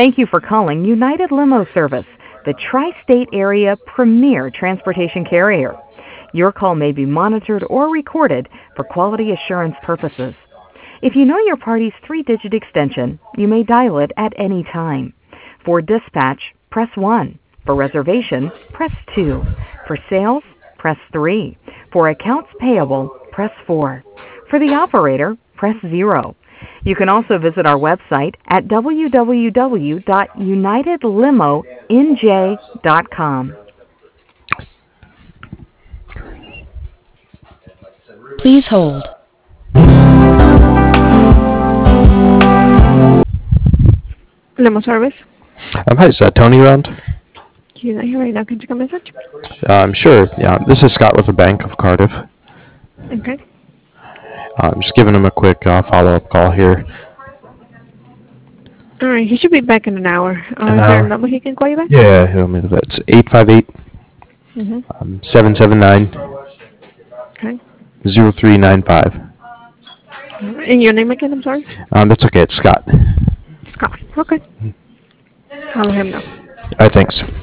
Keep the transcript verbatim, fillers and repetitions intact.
Thank you for calling United Limo Service, the tri-state area premier transportation carrier. Your call may be monitored or recorded for quality assurance purposes. If you know your party's three-digit extension, you may dial it at any time. For dispatch, press one. For reservation, press two. For sales, press three. For accounts payable, press four. For the operator, press zero. You can also visit our website at w w w dot united limo n j dot com. Please hold. Limo service. Um, hi, is uh, Tony around? He's not here right now. Can you take a message? Um, sure. Yeah, this is Scott with the Bank of Cardiff. Okay. Uh, I'm just giving him a quick uh, follow-up call here. All right. He should be back in an hour. Uh, An is there hour? a number he can call you back? Yeah, he'll move that. It's eight five eight, Mm-hmm. um, seven seven nine, Okay. zero three nine five. And your name again? I'm sorry. Um, that's okay. It's Scott. Scott. Okay. I'll let him know. All right, thanks.